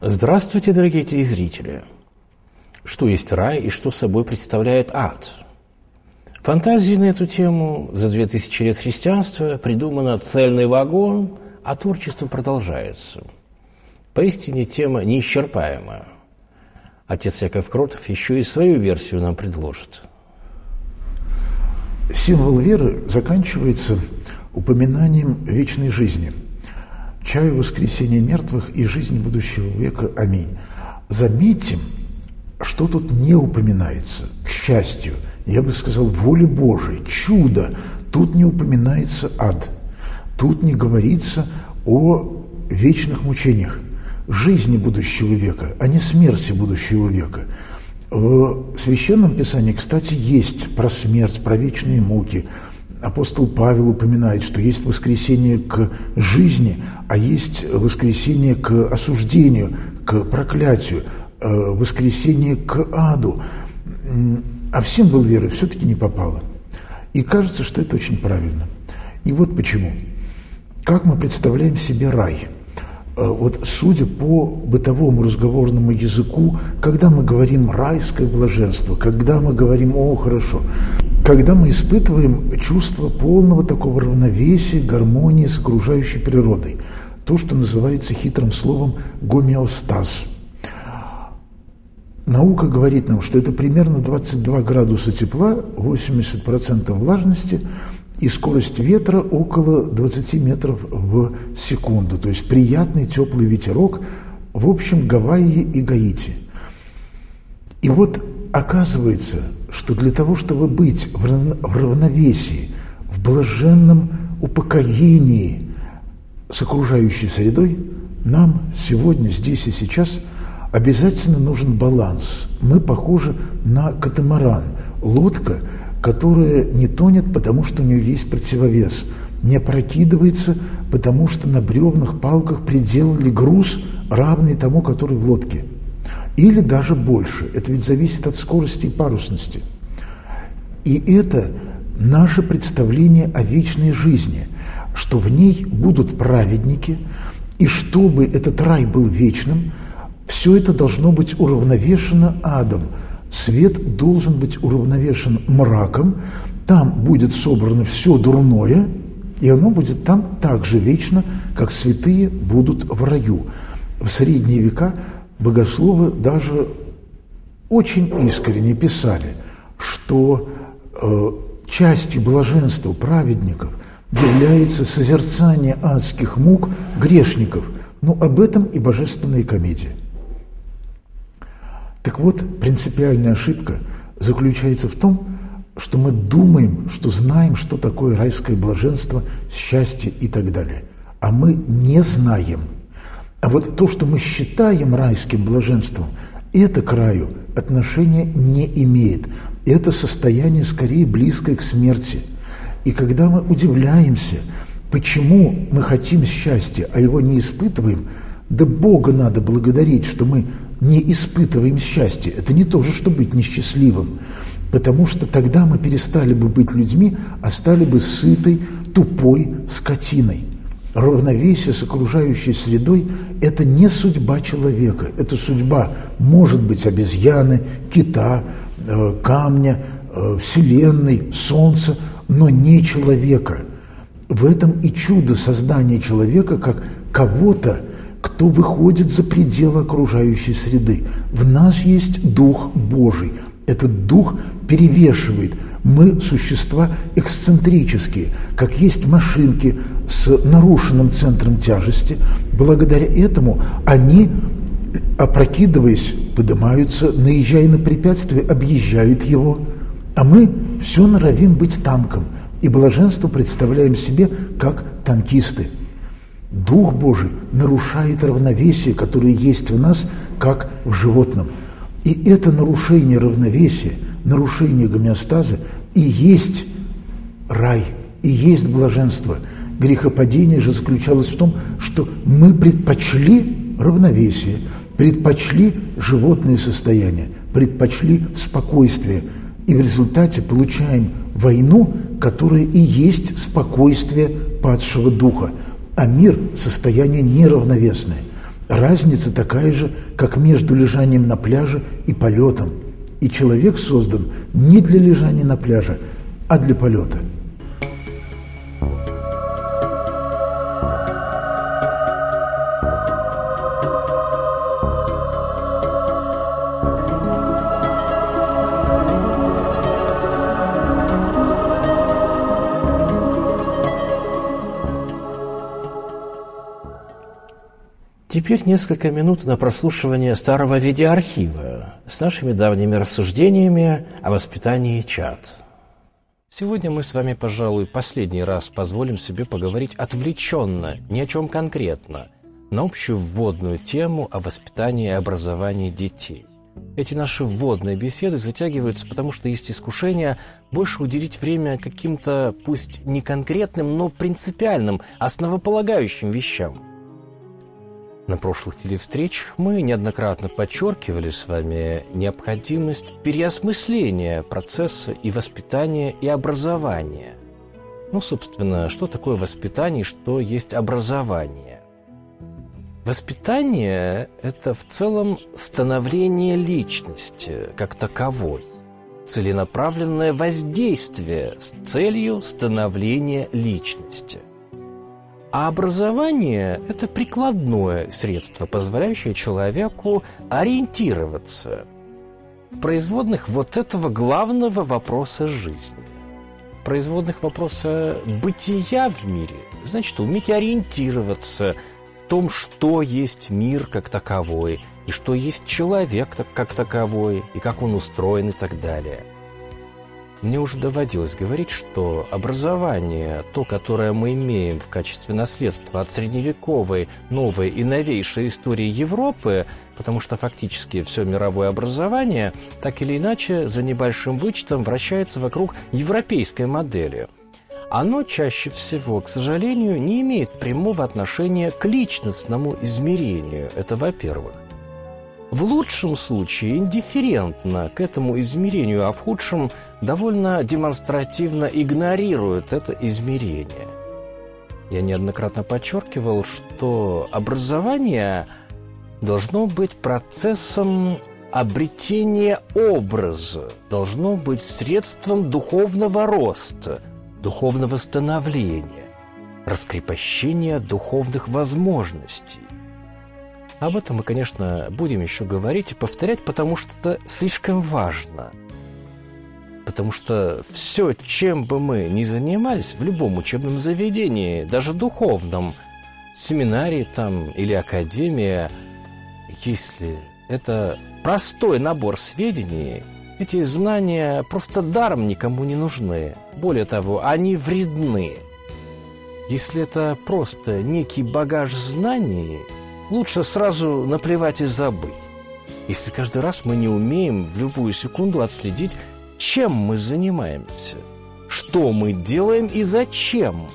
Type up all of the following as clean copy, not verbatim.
Здравствуйте, дорогие телезрители! Что есть рай и что собой представляет ад? Фантазии на эту тему за 2000 лет христианства придумано цельный вагон, а творчество продолжается. Поистине тема неисчерпаемая. Отец Яков Кротов еще и свою версию нам предложит. Символ веры заканчивается упоминанием вечной жизни. Чаю воскресения мертвых и жизни будущего века. Аминь. Заметим, что тут не упоминается. К счастью, я бы сказал, воля Божия, чудо. Тут не упоминается ад. Тут не говорится о вечных мучениях, жизни будущего века, а не смерти будущего века. В Священном Писании, кстати, есть про смерть, про вечные муки. Апостол Павел упоминает, что есть воскресение к жизни, а есть воскресение к осуждению, к проклятию, воскресение к аду. А в символ веры все-таки не попало. И кажется, что это очень правильно. И вот почему. Как мы представляем себе рай? Вот судя по бытовому разговорному языку, когда мы говорим «райское блаженство», когда мы говорим «о, хорошо», когда мы испытываем чувство полного такого равновесия, гармонии с окружающей природой, то, что называется хитрым словом гомеостаз. Наука говорит нам, что это примерно 22 градуса тепла, 80% влажности и скорость ветра около 20 метров в секунду. То есть приятный теплый ветерок, в общем, Гавайи и Гаити. И вот оказывается, что для того, чтобы быть в равновесии, в блаженном упокоении с окружающей средой, нам сегодня, здесь и сейчас обязательно нужен баланс. Мы похожи на катамаран, лодка, которая не тонет, потому что у нее есть противовес, не опрокидывается, потому что на бревнах, палках приделали груз, равный тому, который в лодке. Или даже больше. Это ведь зависит от скорости и парусности. И это наше представление о вечной жизни, что в ней будут праведники, и чтобы этот рай был вечным, все это должно быть уравновешено адом. Свет должен быть уравновешен мраком, там будет собрано все дурное, и оно будет там так же вечно, как святые будут в раю. В средние века богословы даже очень искренне писали, что частью блаженства праведников является созерцание адских мук грешников. Но об этом и божественная комедия. Так вот, принципиальная ошибка заключается в том, что мы думаем, что знаем, что такое райское блаженство, счастье и так далее. А мы не знаем. А вот то, что мы считаем райским блаженством, это к раю отношения не имеет. Это состояние скорее близкое к смерти. И когда мы удивляемся, почему мы хотим счастья, а его не испытываем, да Бога надо благодарить, что мы не испытываем счастья. Это не то же, что быть несчастливым. Потому что тогда мы перестали бы быть людьми, а стали бы сытой, тупой скотиной. Равновесие с окружающей средой – это не судьба человека. Это судьба, может быть, обезьяны, кита, камня, вселенной, солнца, но не человека. В этом и чудо создания человека как кого-то, кто выходит за пределы окружающей среды. В нас есть Дух Божий. Этот Дух перевешивает. Мы существа эксцентрические, как есть машинки с нарушенным центром тяжести. Благодаря этому они, опрокидываясь, поднимаются, наезжая на препятствие, объезжают его. А мы все норовим быть танком. И блаженство представляем себе как танкисты. Дух Божий нарушает равновесие, которое есть в нас, как в животном. И это нарушение равновесия, нарушение гомеостаза и есть рай, и есть блаженство. Грехопадение же заключалось в том, что мы предпочли равновесие, предпочли животное состояние, предпочли спокойствие. И в результате получаем войну, которая и есть спокойствие падшего духа. А мир – состояние неравновесное. Разница такая же, как между лежанием на пляже и полетом. И человек создан не для лежания на пляже, а для полета. Теперь несколько минут на прослушивание старого видеоархива с нашими давними рассуждениями о воспитании чад. Сегодня мы с вами, пожалуй, последний раз позволим себе поговорить отвлеченно, ни о чем конкретно, на общую вводную тему о воспитании и образовании детей. Эти наши вводные беседы затягиваются, потому что есть искушение больше уделить время каким-то, пусть не конкретным, но принципиальным, основополагающим вещам. На прошлых телевстречах мы неоднократно подчеркивали с вами необходимость переосмысления процесса и воспитания, и образования. Собственно, что такое воспитание и что есть образование? Воспитание – это в целом становление личности как таковой, целенаправленное воздействие с целью становления личности. А образование – это прикладное средство, позволяющее человеку ориентироваться в производных вот этого главного вопроса жизни. Производных вопроса бытия в мире, значит, уметь ориентироваться в том, что есть мир как таковой, и что есть человек как таковой, и как он устроен и так далее. Мне уже доводилось говорить, что образование, то, которое мы имеем в качестве наследства от средневековой, новой и новейшей истории Европы, потому что фактически все мировое образование, так или иначе, за небольшим вычетом вращается вокруг европейской модели. Оно чаще всего, к сожалению, не имеет прямого отношения к личностному измерению. Это во-первых. В лучшем случае индифферентно к этому измерению, а в худшем довольно демонстративно игнорирует это измерение. Я неоднократно подчеркивал, что образование должно быть процессом обретения образа, должно быть средством духовного роста, духовного становления, раскрепощения духовных возможностей. Об этом мы, конечно, будем еще говорить и повторять, потому что это слишком важно. Потому что все, чем бы мы ни занимались, в любом учебном заведении, даже духовном, семинарии там или академия, если это простой набор сведений, эти знания просто даром никому не нужны. Более того, они вредны. Если это просто некий багаж знаний, лучше сразу наплевать и забыть. Если каждый раз мы не умеем в любую секунду отследить, чем мы занимаемся, что мы делаем и зачем.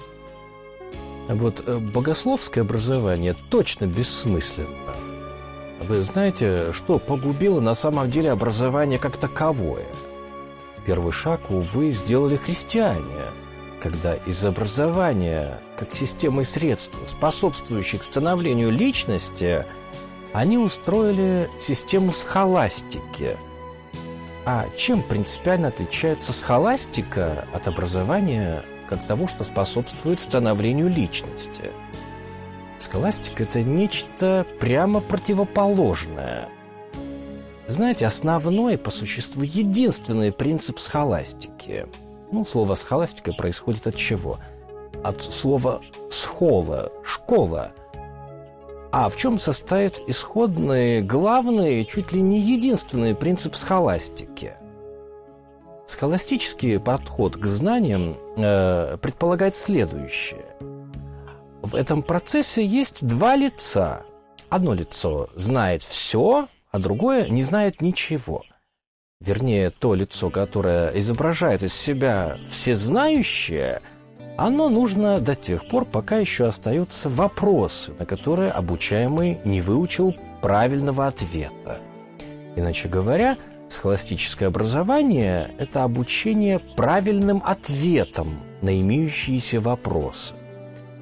Вот богословское образование точно бессмысленно. Вы знаете, что погубило на самом деле образование как таковое? Первый шаг, увы, сделали христиане, когда из образования, как системы средств, способствующих становлению личности, они устроили систему схоластики. А чем принципиально отличается схоластика от образования как того, что способствует становлению личности? Схоластика – это нечто прямо противоположное. Знаете, основной, по существу, единственный принцип схоластики. Слово «схоластика» происходит от чего? От слова «схола» – «школа». А в чем состоит исходный, главный, чуть ли не единственный принцип схоластики? Схоластический подход к знаниям предполагает следующее. В этом процессе есть два лица. Одно лицо знает все, а другое не знает ничего. Вернее, то лицо, которое изображает из себя всезнающее, оно нужно до тех пор, пока еще остаются вопросы, на которые обучаемый не выучил правильного ответа. Иначе говоря, схоластическое образование – это обучение правильным ответам на имеющиеся вопросы.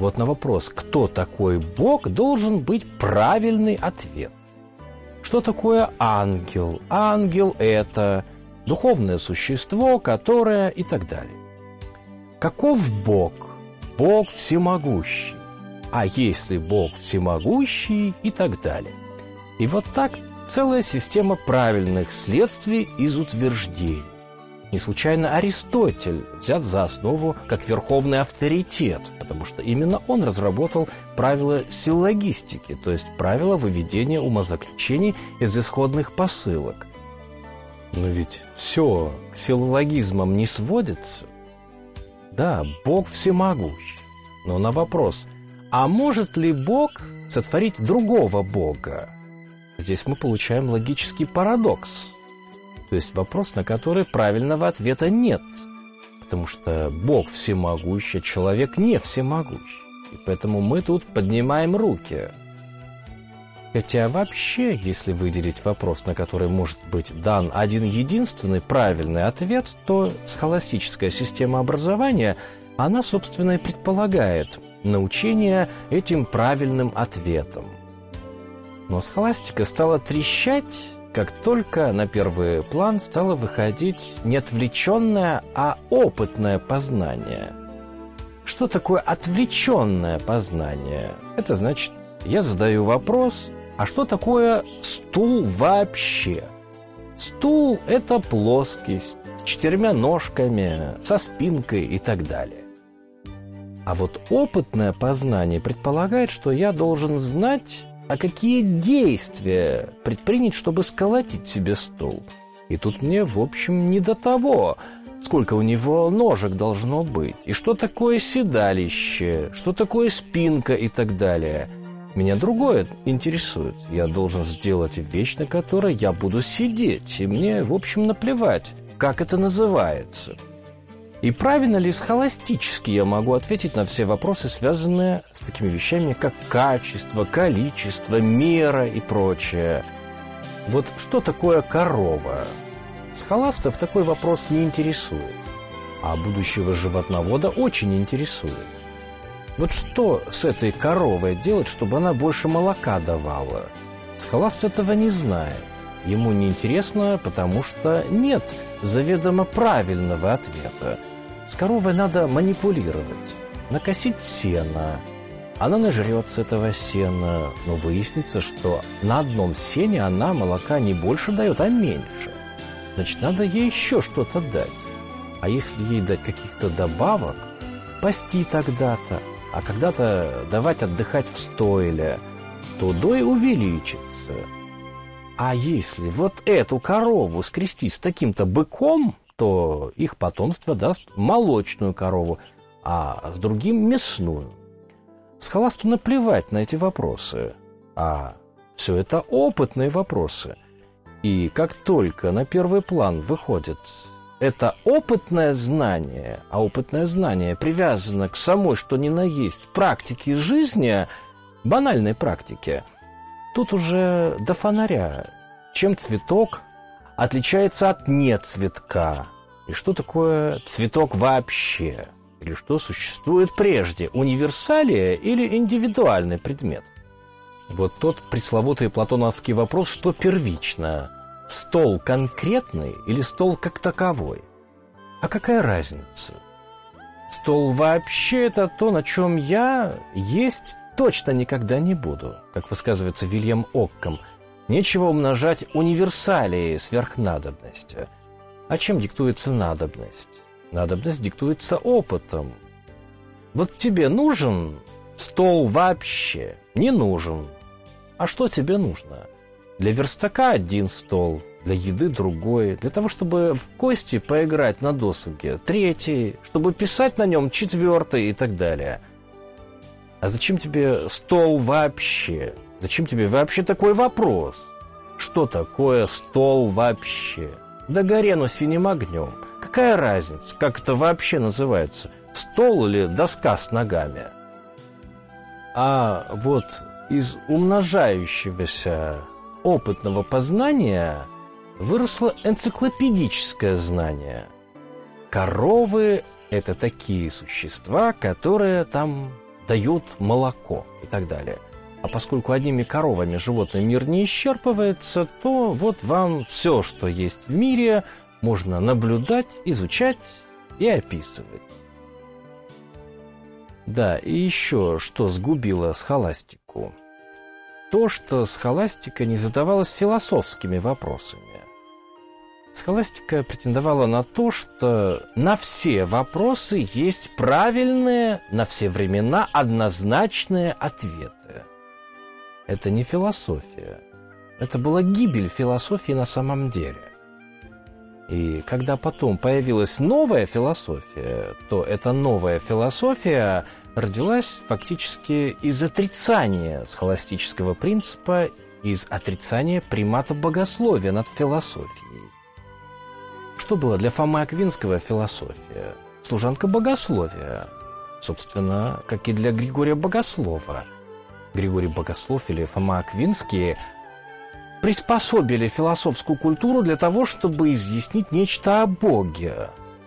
Вот на вопрос, кто такой Бог, должен быть правильный ответ. Что такое ангел? Ангел – это духовное существо, которое и так далее. Каков Бог? Бог всемогущий. А если Бог всемогущий и так далее. И вот так целая система правильных следствий из утверждений. Не случайно Аристотель взят за основу как верховный авторитет, потому что именно он разработал правила силлогистики, то есть правила выведения умозаключений из исходных посылок. Но ведь все к силлогизмам не сводится. Да, Бог всемогущ. Но на вопрос, а может ли Бог сотворить другого Бога? Здесь мы получаем логический парадокс. То есть вопрос, на который правильного ответа нет. Потому что Бог всемогущ, а человек не всемогущ. И поэтому мы тут поднимаем руки. Хотя вообще, если выделить вопрос, на который может быть дан один единственный правильный ответ, то схоластическая система образования, она, собственно, и предполагает научение этим правильным ответам. Но схоластика стала трещать, как только на первый план стало выходить не отвлеченное, а опытное познание. Что такое отвлеченное познание? Это значит, я задаю вопрос, а что такое стул вообще? Стул – это плоскость с 4 ножками, со спинкой и так далее. А вот опытное познание предполагает, что я должен знать, а какие действия предпринять, чтобы сколотить себе стул. И тут мне, в общем, не до того, сколько у него ножек должно быть, и что такое седалище, что такое спинка и так далее. Меня другое интересует. Я должен сделать вещь, на которой я буду сидеть, и мне, в общем, наплевать, как это называется. И правильно ли схоластически я могу ответить на все вопросы, связанные с такими вещами, как качество, количество, мера и прочее? Вот что такое корова? Схоластов такой вопрос не интересует, а будущего животновода очень интересует. Вот что с этой коровой делать, чтобы она больше молока давала? Схоласт этого не знает. Ему неинтересно, потому что нет заведомо правильного ответа. С коровой надо манипулировать, накосить сено. Она нажрется этого сена, но выяснится, что на одном сене она молока не больше дает, а меньше. Значит, надо ей еще что-то дать. А если ей дать каких-то добавок, пасти тогда-то, а когда-то давать отдыхать в стойле, то дой увеличится. А если вот эту корову скрестить с таким-то быком, то их потомство даст молочную корову, а с другим мясную. Схоласту наплевать на эти вопросы, а все это опытные вопросы. И как только на первый план выходит это опытное знание, а опытное знание привязано к самой, что ни на есть, практике жизни, банальной практике, тут уже до фонаря. Чем цветок отличается от нецветка? И что такое цветок вообще? Или что существует прежде, универсалия или индивидуальный предмет? Вот тот пресловутый платоновский вопрос, что первично? Стол конкретный или стол как таковой? А какая разница? Стол вообще это то, на чем я есть точно никогда не буду, как высказывается Вильям Оккам. Нечего умножать универсалии сверхнадобности. А чем диктуется надобность? Надобность диктуется опытом. Вот тебе нужен стол вообще? Не нужен. А что тебе нужно? Для верстака один стол, для еды другой, для того, чтобы в кости поиграть на досуге третий, чтобы писать на нем четвертый и так далее. А зачем тебе стол вообще? Зачем тебе вообще такой вопрос? Что такое стол вообще? Да горено синим огнем. Какая разница, как это вообще называется? Стол или доска с ногами? А вот из умножающегося опытного познания выросло энциклопедическое знание. Коровы – это такие существа, которые там дает молоко и так далее. А поскольку одними коровами животный мир не исчерпывается, то вот вам все, что есть в мире, можно наблюдать, изучать и описывать. Да, и еще что сгубило схоластику. То, что схоластика не задавалась философскими вопросами. Схоластика претендовала на то, что на все вопросы есть правильные, на все времена однозначные ответы. Это не философия. Это была гибель философии на самом деле. И когда потом появилась новая философия, то эта новая философия родилась фактически из отрицания схоластического принципа, из отрицания примата богословия над философией. Что было для Фомы Аквинского философия? Служанка богословия. Собственно, как и для Григория Богослова. Григорий Богослов или Фома Аквинский приспособили философскую культуру для того, чтобы изъяснить нечто о Боге.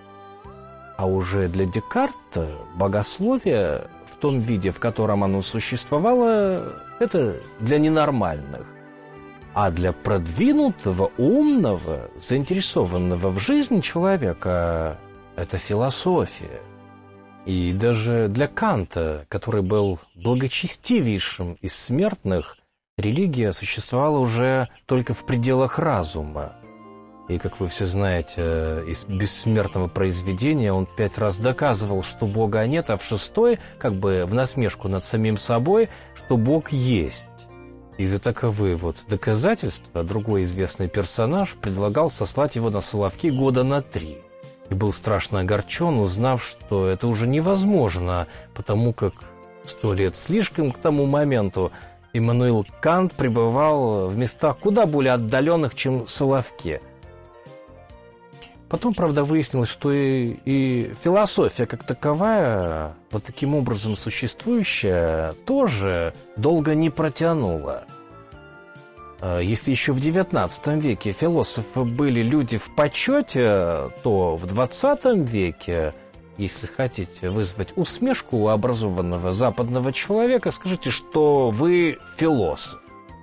А уже для Декарта богословие в том виде, в котором оно существовало, это для ненормальных. А для продвинутого, умного, заинтересованного в жизни человека это философия. И даже для Канта, который был благочестивейшим из смертных, религия существовала уже только в пределах разума. И, как вы все знаете, из бессмертного произведения он 5 раз доказывал, что Бога нет, а в 6-й, как бы в насмешку над самим собой, что Бог есть. И за таковые вот доказательства другой известный персонаж предлагал сослать его на Соловки года на 3. И был страшно огорчен, узнав, что это уже невозможно, потому как 100 лет слишком к тому моменту Иммануил Кант пребывал в местах куда более отдаленных, чем Соловки. Потом, правда, выяснилось, что и философия как таковая, вот таким образом существующая, тоже долго не протянула. Если еще в XIX веке философы были люди в почете, то в XX веке, если хотите вызвать усмешку у образованного западного человека, скажите, что вы философ.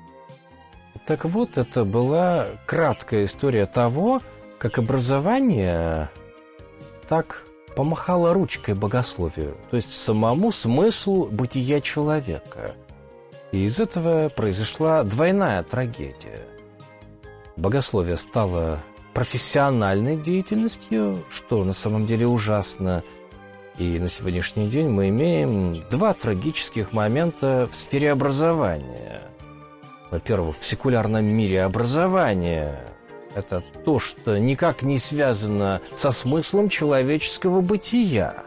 Так вот, это была краткая история того, как образование так помахало ручкой богословию, то есть самому смыслу бытия человека. И из этого произошла двойная трагедия. Богословие стало профессиональной деятельностью, что на самом деле ужасно. И на сегодняшний день мы имеем 2 трагических момента в сфере образования. Во-первых, в секулярном мире образование – это то, что никак не связано со смыслом человеческого бытия.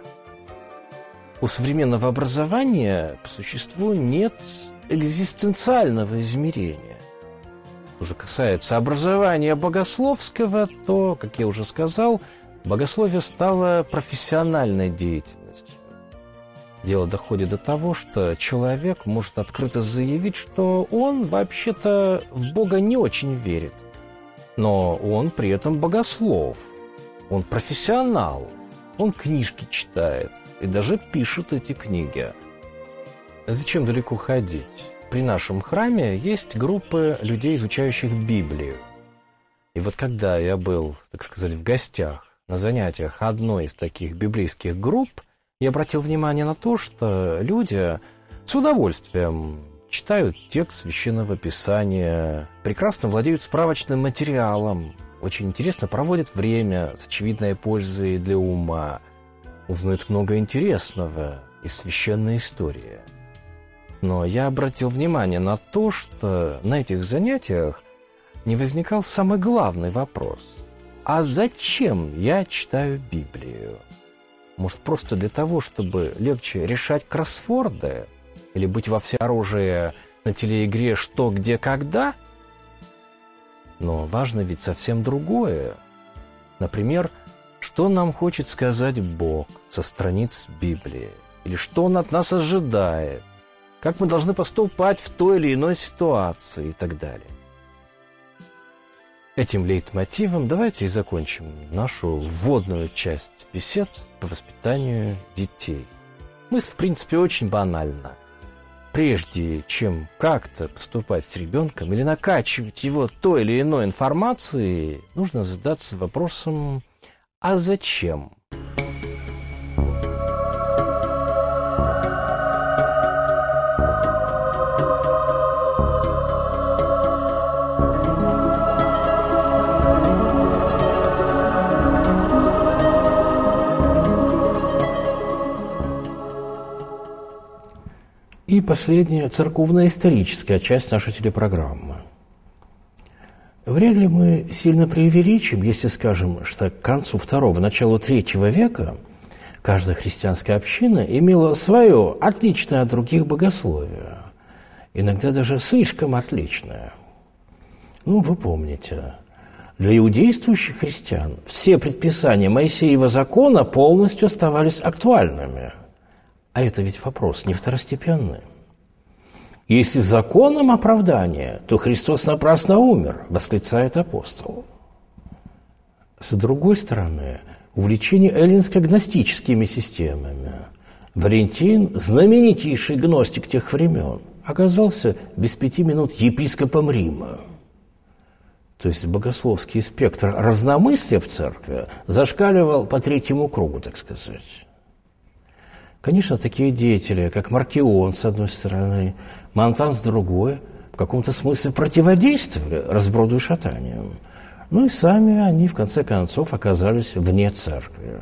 У современного образования по существу нет экзистенциального измерения. Что же касается образования богословского, то, как я уже сказал, богословие стало профессиональной деятельностью. Дело доходит до того, что человек может открыто заявить, что он вообще-то в Бога не очень верит. Но он при этом богослов, он профессионал, он книжки читает и даже пишет эти книги. Зачем далеко ходить? При нашем храме есть группы людей, изучающих Библию. И вот когда я был, так сказать, в гостях на занятиях одной из таких библейских групп, я обратил внимание на то, что люди с удовольствием читают текст Священного Писания, прекрасно владеют справочным материалом, очень интересно проводят время с очевидной пользой для ума, узнают много интересного из священной истории. Но я обратил внимание на то, что на этих занятиях не возникал самый главный вопрос. А зачем я читаю Библию? Может, просто для того, чтобы легче решать кроссворды? Или быть во всеоружии на телеигре «Что, где, когда»? Но важно ведь совсем другое. Например, что нам хочет сказать Бог со страниц Библии? Или что Он от нас ожидает? Как мы должны поступать в той или иной ситуации и так далее. Этим лейтмотивом давайте и закончим нашу вводную часть бесед по воспитанию детей. Мысль, в принципе, очень банальна. Прежде чем как-то поступать с ребенком или накачивать его той или иной информацией, нужно задаться вопросом: а зачем? И последняя, церковно-историческая часть нашей телепрограммы. Вряд ли мы сильно преувеличим, если скажем, что к концу II – началу III века каждая христианская община имела свое, отличное от других богословие, иногда даже слишком отличное. Вы помните, для иудействующих христиан все предписания Моисеева закона полностью оставались актуальными. А это ведь вопрос не второстепенный. Если законом оправдание, то Христос напрасно умер, восклицает апостол. С другой стороны, увлечение эллинско-гностическими системами. Валентин, знаменитейший гностик тех времен, оказался без 5 минут епископом Рима. То есть богословский спектр разномыслия в церкви зашкаливал по третьему кругу, так сказать. Конечно, такие деятели, как Маркион, с одной стороны, Монтан, с другой, в каком-то смысле противодействовали разброду и шатанию. И сами они, в конце концов, оказались вне церкви.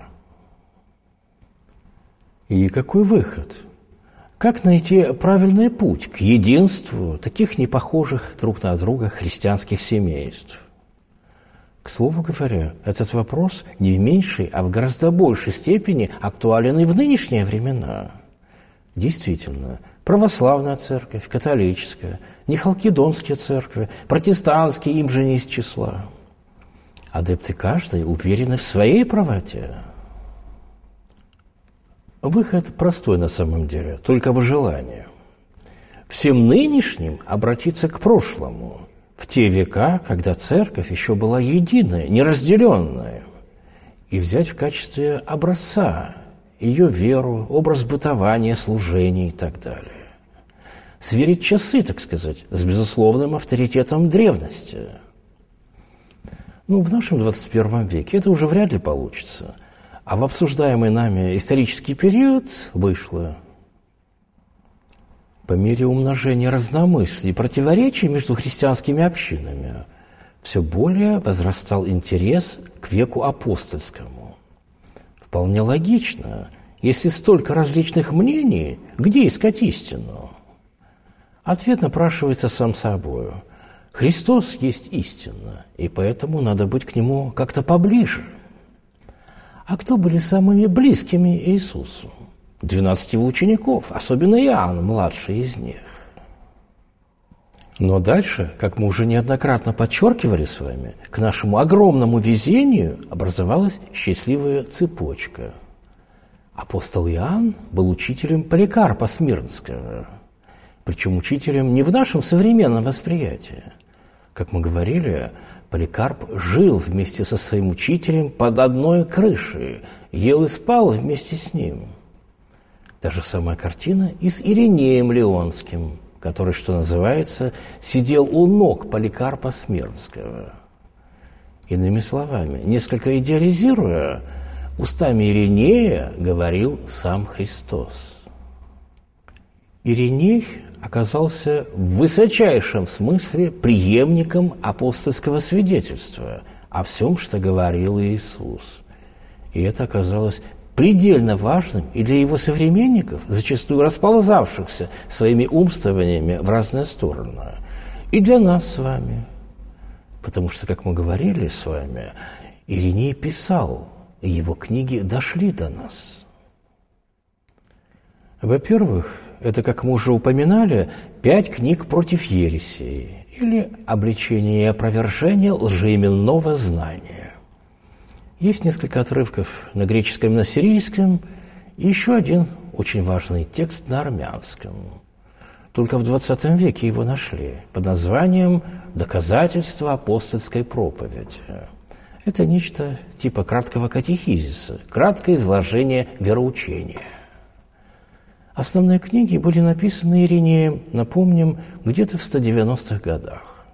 И какой выход? Как найти правильный путь к единству таких непохожих друг на друга христианских семейств? К слову говоря, этот вопрос не в меньшей, а в гораздо большей степени актуален и в нынешние времена. Действительно, православная церковь, католическая, нехалкидонские церкви, протестантские им же не из числа. Адепты каждой уверены в своей правоте. Выход простой на самом деле, только в желании. Всем нынешним обратиться к прошлому, в те века, когда церковь еще была единая, неразделенная, и взять в качестве образца ее веру, образ бытования, служения и так далее. Сверить часы, так сказать, с безусловным авторитетом древности. В нашем 21 веке это уже вряд ли получится. А в обсуждаемый нами исторический период вышло. По мере умножения разномыслий и противоречий между христианскими общинами все более возрастал интерес к веку апостольскому. Вполне логично, если столько различных мнений, где искать истину? Ответ напрашивается сам собою. Христос есть истина, и поэтому надо быть к Нему как-то поближе. А кто были самыми близкими Иисусу? 12 учеников, особенно Иоанн, младший из них. Но дальше, как мы уже неоднократно подчеркивали с вами, к нашему огромному везению образовалась счастливая цепочка. Апостол Иоанн был учителем Поликарпа Смирнского, причем учителем не в нашем современном восприятии. Как мы говорили, Поликарп жил вместе со своим учителем под одной крышей, ел и спал вместе с ним. Та же самая картина и с Иринеем Леонским, который, что называется, сидел у ног Поликарпа Смирнского. Иными словами, несколько идеализируя, устами Иринея говорил сам Христос. Ириней оказался в высочайшем смысле преемником апостольского свидетельства о всем, что говорил Иисус. И это оказалось предельно важным и для его современников, зачастую расползавшихся своими умствованиями в разные стороны, и для нас с вами. Потому что, как мы говорили с вами, Ириней писал, и его книги дошли до нас. Во-первых, это, как мы уже упоминали, 5 книг против ересей, или обличение и опровержение лжеименного знания. Есть несколько отрывков на греческом и на сирийском, и еще один очень важный текст на армянском. Только в 20 веке его нашли под названием «Доказательства апостольской проповеди». Это нечто типа краткого катехизиса, краткое изложение вероучения. Основные книги были написаны Иринеем, напомним, где-то в 190-х годах.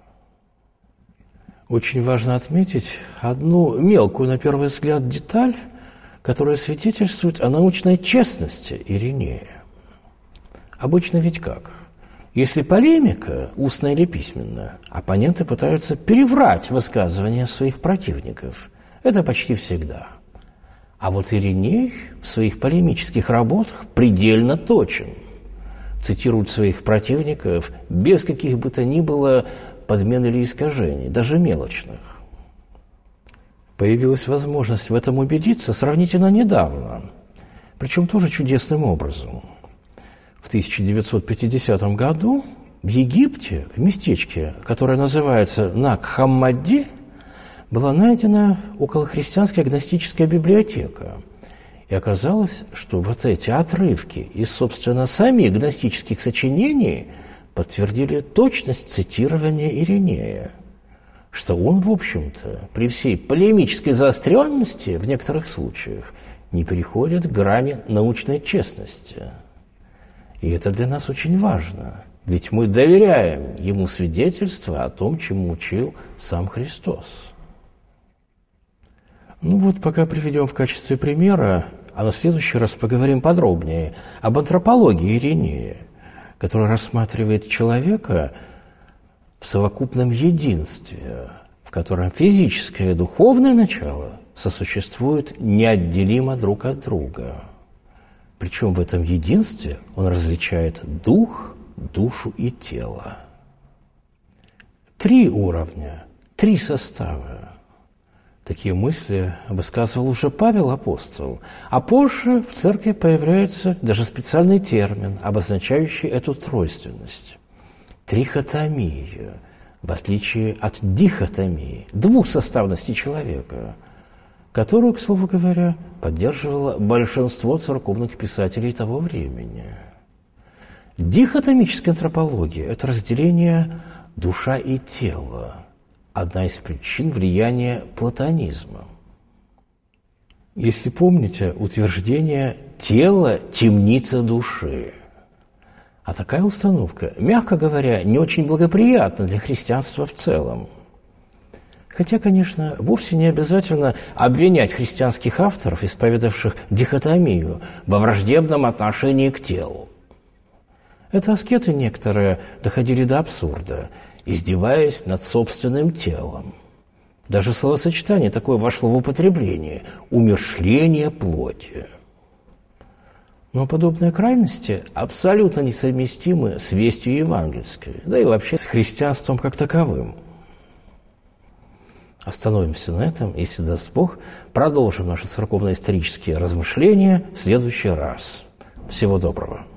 Очень важно отметить одну мелкую, на первый взгляд, деталь, которая свидетельствует о научной честности Иринея. Обычно ведь как? Если полемика, устная или письменная, оппоненты пытаются переврать высказывания своих противников. Это почти всегда. А вот Ириней в своих полемических работах предельно точен. Цитирует своих противников без каких бы то ни было подмен или искажений, даже мелочных. Появилась возможность в этом убедиться сравнительно недавно, причем тоже чудесным образом. В 1950 году в Египте, в местечке, которое называется Накх-Хаммади, была найдена околохристианская гностическая библиотека. И оказалось, что вот эти отрывки из, собственно, самих гностических сочинений подтвердили точность цитирования Иринея, что он, в общем-то, при всей полемической заостренности в некоторых случаях не переходит к грани научной честности. И это для нас очень важно, ведь мы доверяем ему свидетельство о том, чему учил сам Христос. Ну вот, пока приведем в качестве примера, а на следующий раз поговорим подробнее об антропологии Иринея, которая рассматривает человека в совокупном единстве, в котором физическое и духовное начало сосуществуют неотделимо друг от друга. Причем в этом единстве он различает дух, душу и тело. 3 уровня, 3 состава. Такие мысли высказывал уже Павел Апостол, а позже в церкви появляется даже специальный термин, обозначающий эту тройственность. Трихотомия, в отличие от дихотомии, двухсоставности человека, которую, к слову говоря, поддерживало большинство церковных писателей того времени. Дихотомическая антропология – это разделение душа и тело, одна из причин влияния платонизма. Если помните утверждение «тело – темница души», а такая установка, мягко говоря, не очень благоприятна для христианства в целом. Хотя, конечно, вовсе не обязательно обвинять христианских авторов, исповедавших дихотомию, во враждебном отношении к телу. Это аскеты некоторые доходили до абсурда, издеваясь над собственным телом. Даже словосочетание такое вошло в употребление – умерщвление плоти. Но подобные крайности абсолютно несовместимы с вестью евангельской, да и вообще с христианством как таковым. Остановимся на этом, если даст Бог, продолжим наши церковно-исторические размышления в следующий раз. Всего доброго.